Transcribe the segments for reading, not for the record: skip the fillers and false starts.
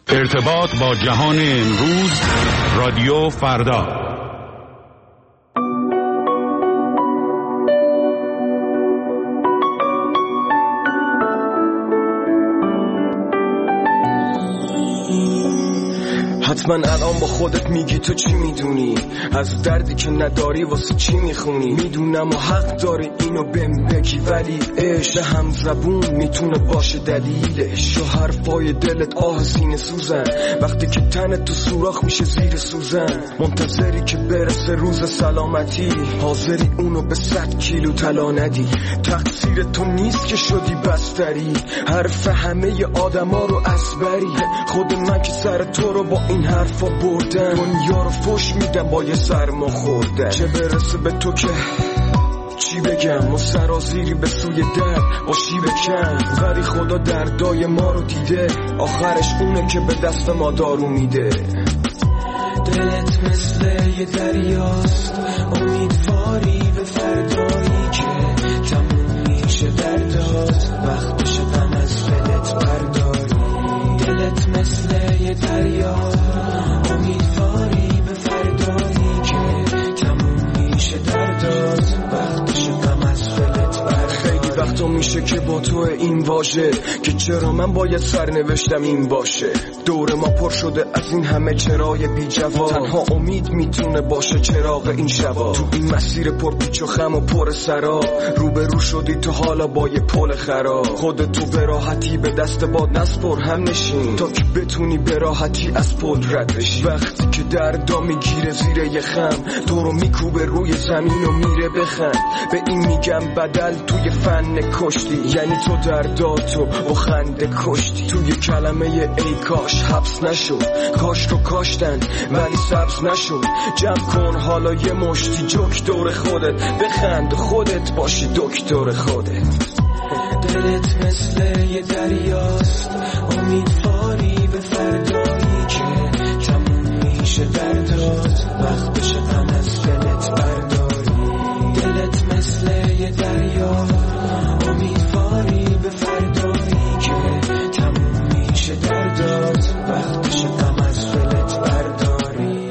ارتباط با جهان امروز، رادیو فردا. حتما الان با خودت میگی تو چی میدونی از دردی که نداری واسه چی میخونی. میدونم و حق داری اینو بهم بگی، ولی عشق هم زبون میتونه باشه دلیلش. و حرفای دلت آه سینه سوزن وقتی که تنت تو سوراخ میشه زیر سوزن. منتظری که برسه روز سلامتی، حاضری اونو به 100 کیلو طلا ندی. تقصیر تو نیست که شدی بستری، حرف همه آدما رو اسبری. خود من که سر تو رو با این حرفا بردن، دنیا رو فش میدم با یه سرما خوردن. چه برسه به تو که چی بگم، ما سرازیری به سوی در با شیب کم. ولی خدا دردای ما رو دیده، آخرش اونه که به دست ما دارو میده. دلت مثل یه دریاست، امیدواری به فردایی که تموم میشه دردات. وقتش غم از دلت برداری. دلت مثل یه دریاست، امیدواری به فردایی که تموم میشه دردات. وقتش غم از دلت برداری. خیلی وقتا میشه که با تو این واژه که چرا من باید سرنوشتم این باشه. دور ما پر شده از این همه چرای بی جواب، تنها امید میتونه باشه چراغ این شبا. تو این مسیر پر پیچ و خم و پر سرا، روبرو شدی تو حالا با یه پل خراب. خودتو به راحتی به دست باد نسپر، هم نشین تا که بتونی به راحتی از پل رد بشی. وقتی که دردا میگیره زیر یه خم، تو رو میکوبه روی زمین و میره بخند. به این میگم بدل توی فن کشتی، یعنی تو درداتو با خنده کشتی. توی کلمه ای کاش حبس نشد، کاش رو کاشتن ولی سبز نشد. جمع کن حالا یه مشتی جوک دور خودت، بخند خودت باشی دکتر خودت. دلت مثل یه دریاست، امیدواری به فردایی که تموم میشه دردات. وقتش غم از دلت برداری. دلت مثل یه دریاست، امیدواری به فردایی که تموم میشه دردات. وقتش غم از دلت برداری.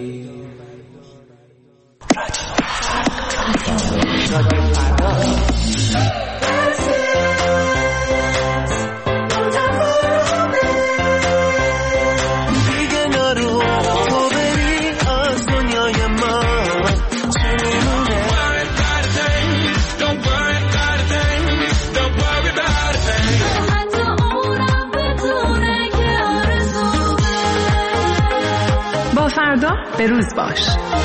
فردا به روز باش.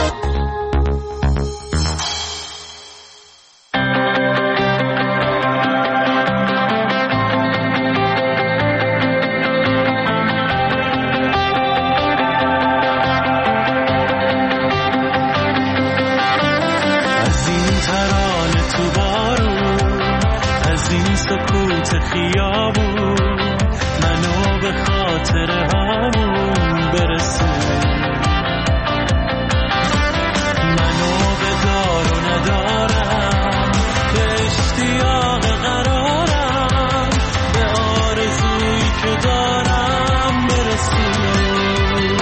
از این ترانه تو بارون، از این سکوت خیابون، منو به خاطر همون برسون. ندارم به اشتیاق قرارم، به آرزویی که دارم برسون.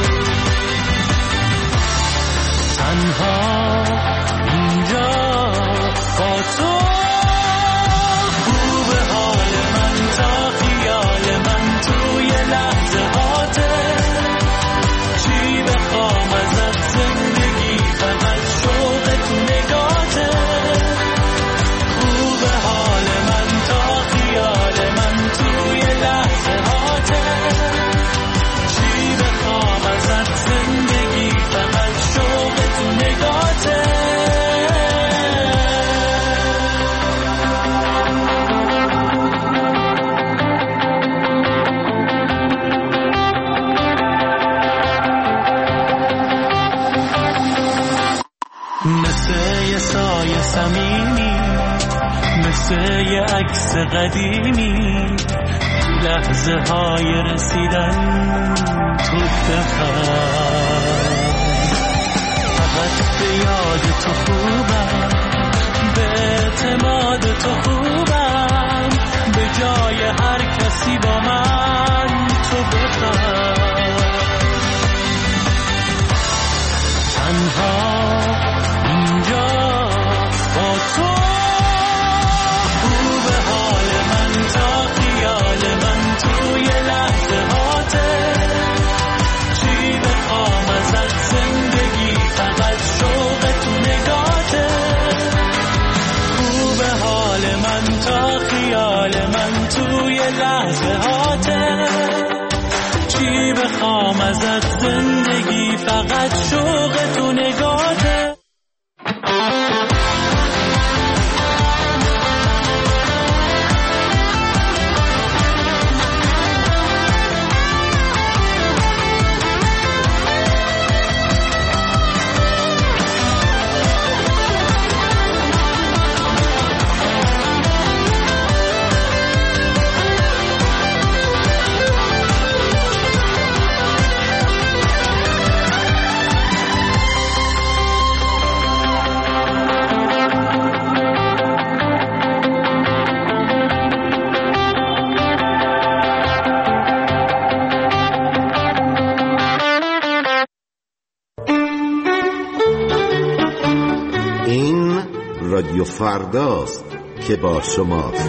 تنها اینجا با تو، خوب حال من تا خیال من توی لحظه هاته. چی بخوام ازت زندگی، فقط شوق تو نگاته. خوب حال من تا خیال من توی لحظه هاته. چی بخوام ازت زندگی، فقط شوق تو نگاته. مثل یه سایه صمیمی، مثل یه عکس قدیمی، لحظه های رسیدن تو بخواه. فقط به یاد تو خوبم، به اعتماد تو خوبم، به جای هر کسی با من تو بخواه. میخوام ازت زندگی فقط شوق تو نگاته. رادیو فرداست که با شماست.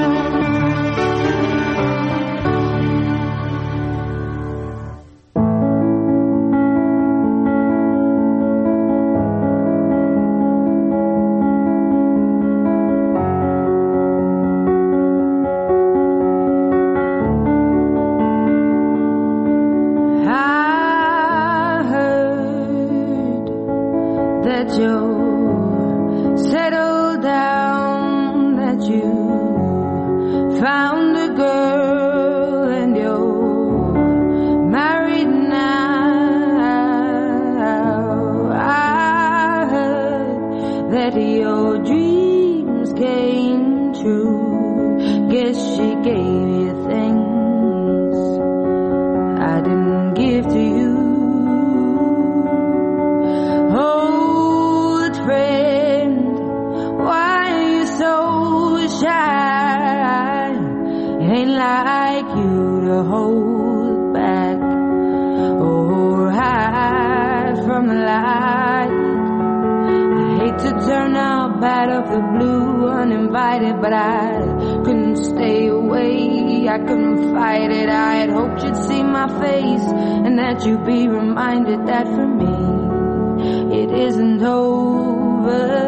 You'd be reminded that for me it isn't over.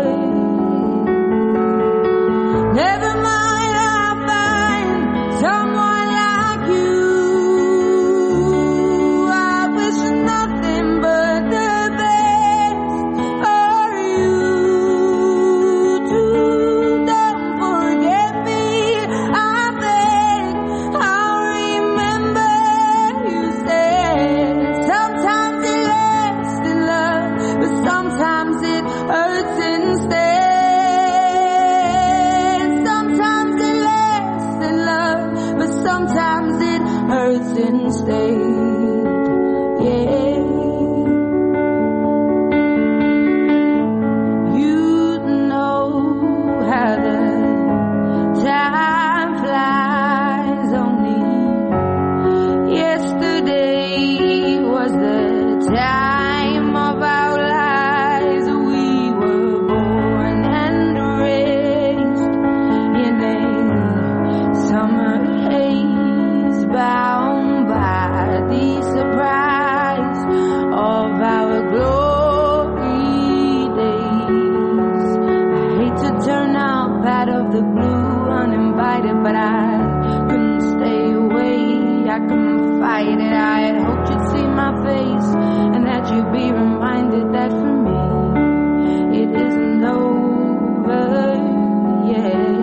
Never mind, I'll find someone like you. I wish nothing but the best for you too. Don't forget me, I beg. I'll remember you said. Sometimes it lasts in love, but sometimes it hurts instead. Sometimes it lasts in love, but sometimes it hurts instead. Yeah. You know how the time flies. Only yesterday was the time of our lives. We were born and raised in a summer haze, bound by the surprise of our glory days. I hate to turn up out of the blue uninvited, but I couldn't stay away. I couldn't fight it. I had hoped you'd see my face and that you'd be reminded that for me it isn't over yet.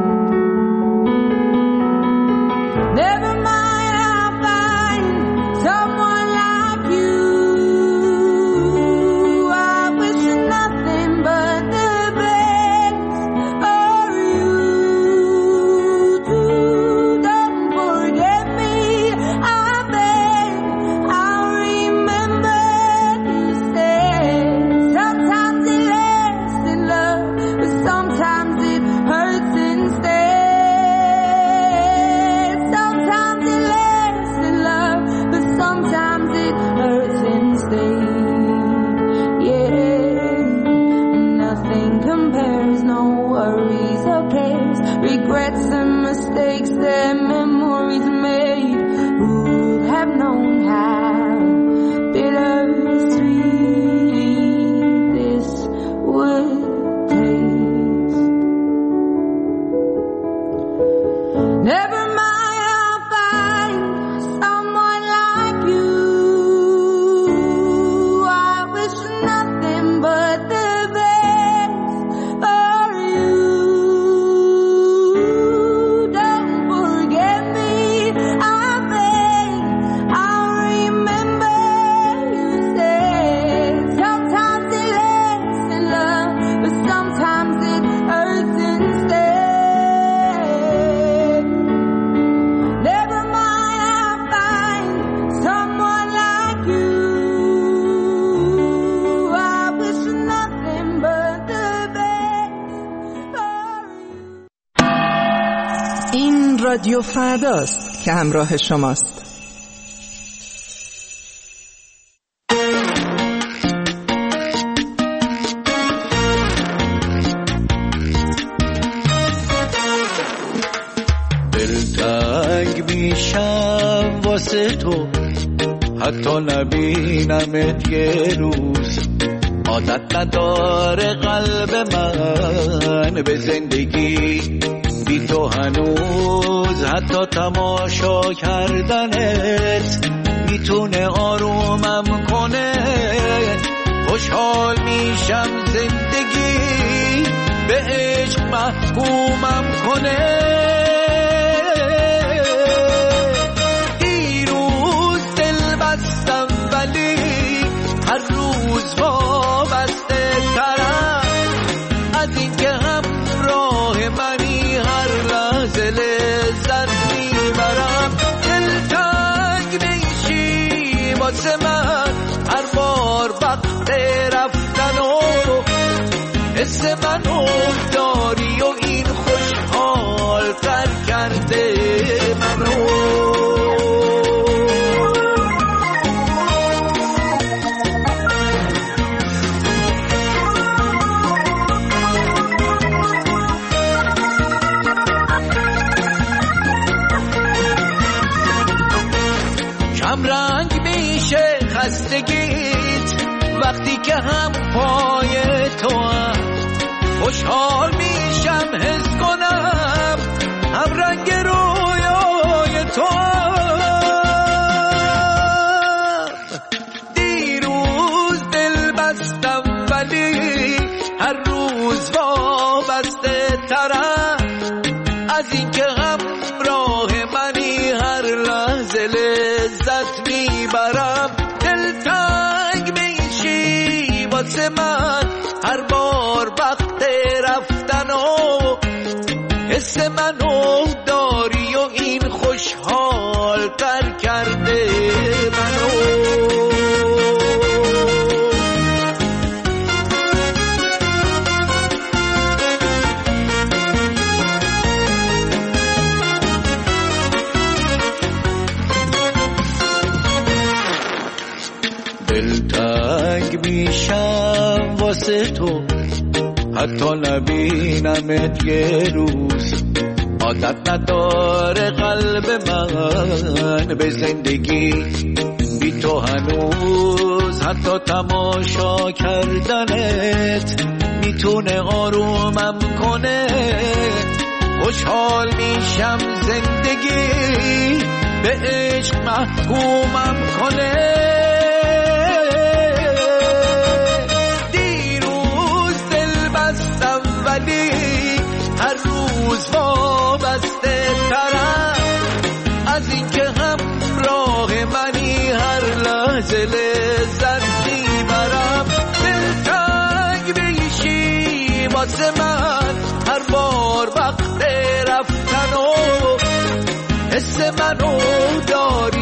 Never mind, I'll find someone like you. I wish nothing but the best for you too. Don't forget me, I beg. I'll remember you said. رادیو فرداست که همراه شماست. دلتنگ میشم واسه تو، حتی نبینمت یه روز. عادت نداره قلب من به زندگی بی تو هنوز. حتی تماشا کردنت میتونه آرومم کنه. خوشحال میشم زندگی به عشق محکومم کنه. دیروز دل بستم ولی هر روز وابسته ترم از این که همراه منی. هر لحظه لذت میبرم. دلتنگ میشی واسه من هر بار وقت رفتن و حس منو داری و این خوشحال تر کرده منو. رنگ میشه خستگیت وقتی که هم پای تو هم. خوشحال میشم حس کنم هم رنگ رویای تو هم. دیروز دل بستم ولی هر روز وابسته ترم از این که همراه منی. هر لحظه لذت میبرم. دلتنگ میشی واسه من هر بار وقت رفتن و حس منو داری و این خوشحال تر کرده منو. دلتنگ میشم واسه تو، حتی نبینمت یه روز. عادت نداره قلب من به زندگی بی تو هنوز. حتی تماشا کردنت میتونه آرومم کنه. خوشحال میشم زندگی به عشق محکومم کنه. ولی هر روز وابسته ترم از این که همراه منی. هر لحظه لذت میبرم. دلتنگ میشی واسه من هر بار وقت رفتن و حس منو داری